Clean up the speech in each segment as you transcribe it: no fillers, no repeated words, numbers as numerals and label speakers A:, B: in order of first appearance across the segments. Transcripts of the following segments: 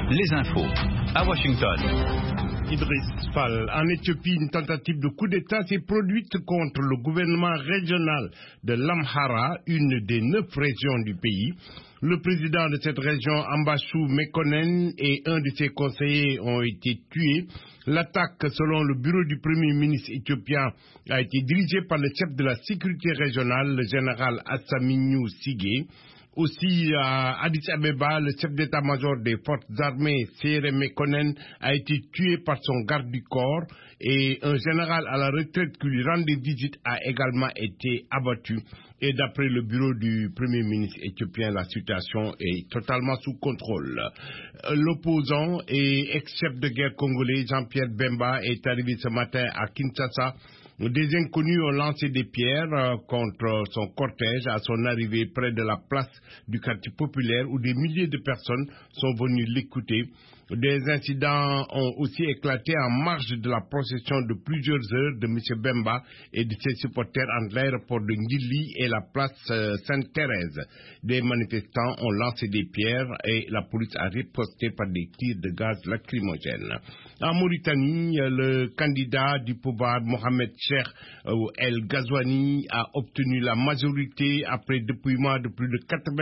A: les infos à Washington.
B: Idriss Fall. En Éthiopie, une tentative de coup d'État s'est produite contre le gouvernement régional de l'Amhara, une des 9 régions du pays. Le président de cette région, Ambashu Mekonnen, et un de ses conseillers ont été tués. L'attaque, selon le bureau du premier ministre éthiopien, a été dirigée par le chef de la sécurité régionale, le général Assaminyu Sige. Aussi, à Addis Abeba, le chef d'état-major des forces armées, Sere Mekonnen, a été tué par son garde du corps et un général à la retraite qui lui rendait visite a également été abattu. Et d'après le bureau du premier ministre éthiopien, la situation est totalement sous contrôle. L'opposant et ex-chef de guerre congolais, Jean-Pierre Bemba, est arrivé ce matin à Kinshasa. Des inconnus ont lancé des pierres contre son cortège à son arrivée près de la place du quartier populaire où des milliers de personnes sont venues l'écouter. Des incidents ont aussi éclaté en marge de la procession de plusieurs heures de M. Bemba et de ses supporters entre l'aéroport de Ngili et la place Sainte-Thérèse. Des manifestants ont lancé des pierres et la police a riposté par des tirs de gaz lacrymogène. En Mauritanie, le candidat du pouvoir, Mohamed Cheikh El Ghazouani, a obtenu la majorité après dépouillement de plus de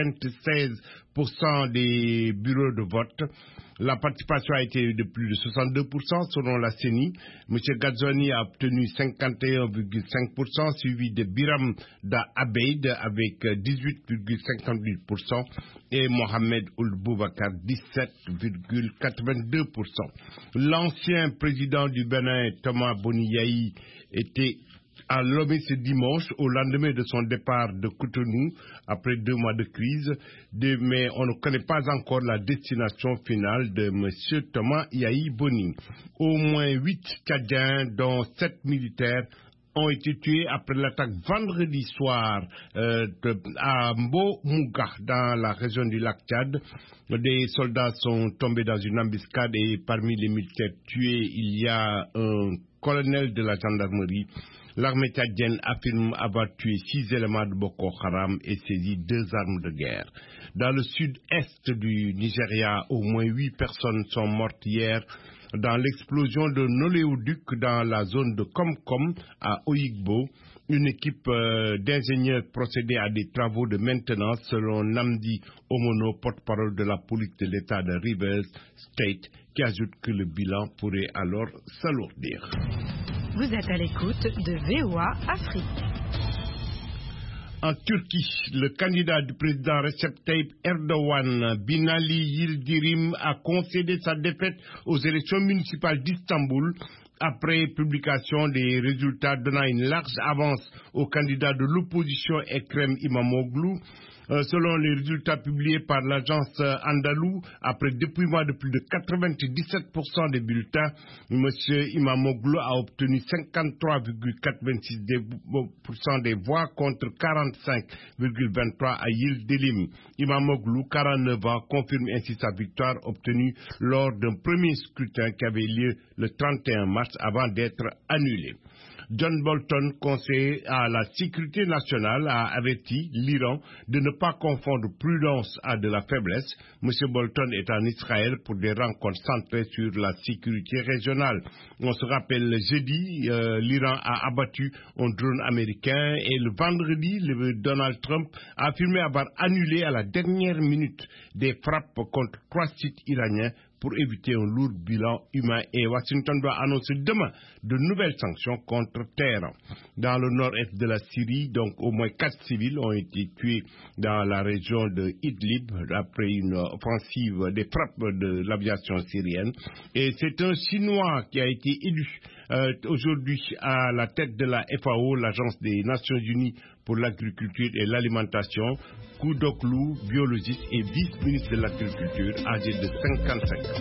B: 96% des bureaux de vote. La participation a été de plus de 62% selon la CENI. M. Ghazouani a obtenu 51,5%, suivi de Biram Da Abeid avec 18,58% et Mohamed Ould Boubacar 17,82%. L'ancien président du Bénin, Thomas Boni Yayi, était à Lomé ce dimanche au lendemain de son départ de Cotonou après 2 mois de crise, mais on ne connaît pas encore la destination finale de M. Thomas Yayi Boni. Au moins 8 Tchadiens, dont 7 militaires, ont été tués après l'attaque vendredi soir à Mbomouga, dans la région du lac Tchad. Des soldats sont tombés dans une embuscade et parmi les militaires tués, il y a un colonel de la gendarmerie. L'armée tchadienne affirme avoir tué 6 éléments de Boko Haram et saisi 2 armes de guerre. Dans le sud-est du Nigeria, au moins 8 personnes sont mortes hier dans l'explosion d'un oléoduc dans la zone de Komkom à Oyigbo. Une équipe d'ingénieurs procédait à des travaux de maintenance selon Namdi Omono, porte-parole de la police de l'État de Rivers State, qui ajoute que le bilan pourrait alors s'alourdir.
C: Vous êtes à l'écoute de VOA Afrique.
B: En Turquie, le candidat du président Recep Tayyip Erdogan, Binali Yildirim, a concédé sa défaite aux élections municipales d'Istanbul après publication des résultats donnant une large avance au candidat de l'opposition Ekrem İmamoğlu. Selon les résultats publiés par l'agence Andalou, après dépouillement de plus de 97% des bulletins, M. İmamoğlu a obtenu 53,86% des voix contre 45,23% à Yildirim. İmamoğlu, 49 ans, confirme ainsi sa victoire obtenue lors d'un premier scrutin qui avait lieu le 31 mars avant d'être annulé. John Bolton, conseiller à la sécurité nationale, a averti l'Iran de ne pas confondre prudence à de la faiblesse. M. Bolton est en Israël pour des rencontres centrées sur la sécurité régionale. On se rappelle, le jeudi, l'Iran a abattu un drone américain et le vendredi, Donald Trump a affirmé avoir annulé à la dernière minute des frappes contre 3 sites iraniens pour éviter un lourd bilan humain, et Washington doit annoncer demain de nouvelles sanctions contre Téhéran. Dans le nord-est de la Syrie, donc au moins 4 civils ont été tués dans la région de Idlib après une offensive des frappes de l'aviation syrienne. Et c'est un Chinois qui a été élu aujourd'hui à la tête de la FAO, l'Agence des Nations Unies pour l'agriculture et l'alimentation, Koudoklu, biologiste et vice-ministre de l'agriculture, âgé de 55 ans.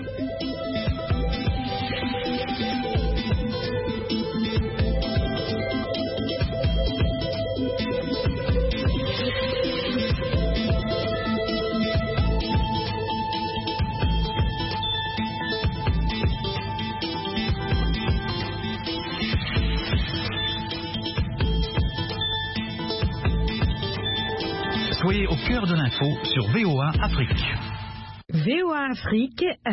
A: Soyez au cœur de l'info sur VOA Afrique.
C: VOA Afrique